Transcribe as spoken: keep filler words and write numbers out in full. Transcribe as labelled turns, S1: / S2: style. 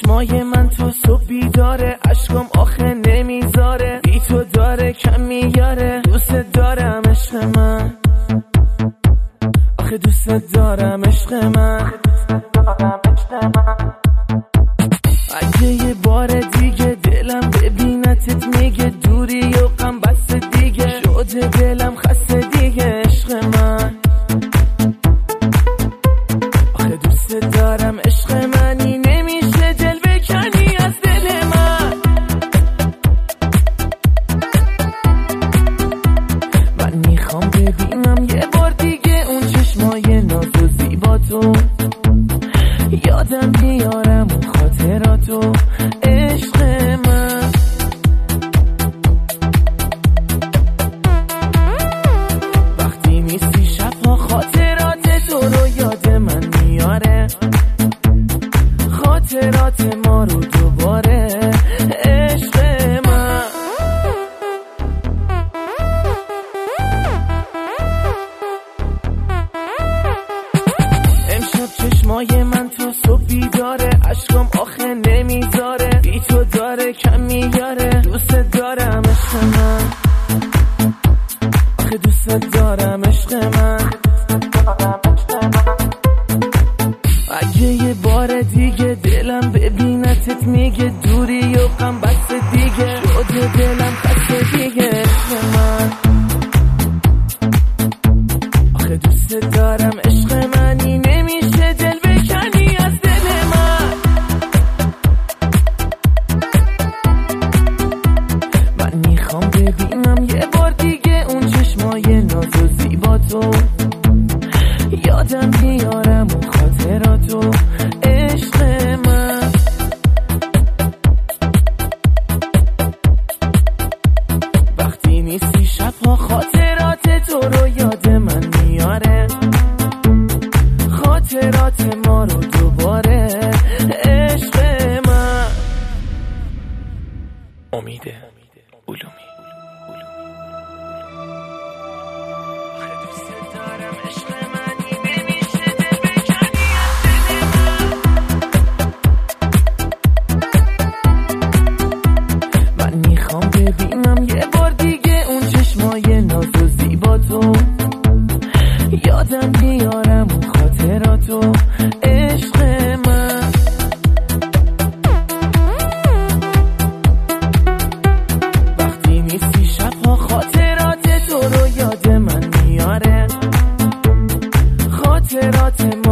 S1: چشمای من تو صبح بیداره، عشقم آخه نمیذاره، بی تو داره کم میاره. دوست دارم عشق من، آخه دوست دارم عشق من. اگه یه بار دیگه دلم ببینتت میگه دوری و غم بس دیگه، شده دلم خسته دیگه عشق من، آخه دوست دارم عشق منی. نمیشه دل بکنی از دل من، من میخوام ببینم یه بار دیگه اون چشمای ناز و زیبا تو، یادم بیارم اون خاطراتو عشق من. وقتی نیستی شبها خاطرات تو رو یاد من میاره، خاطرات ما رو دوباره عشق من. امشب چشمای من تو صبح بیداره، عشقم آخه نمیذاره، بی تو داره کم میاره. دوست دارم عشق من، آخه دوست دارم عشق من. اگه یه بار دیگه دلم ببینتت میگه دوری و غم بس دیگه، شده دلم خسته دیگه عشق من، آخه دوست دارم عشق منی. نمیشه دل بکنی از دل من، من میخوام ببینم یه بار دیگه اون چشمای ناز و زیبا تو، یادم بیارم اون خاطراتو عشق من. وقتی نیستی شبها خاطرات تو رو یاد من میاره، خاطرات ما رو دوباره عشق من. امید علومی. میخوام ببینم یه بار دیگه اون چشمای ناز و زیبا تو، یادم بیارم اون خاطراتو عشق من. وقتی نیستی شبها خاطرات تو رو یاد من میاره، خاطرات ما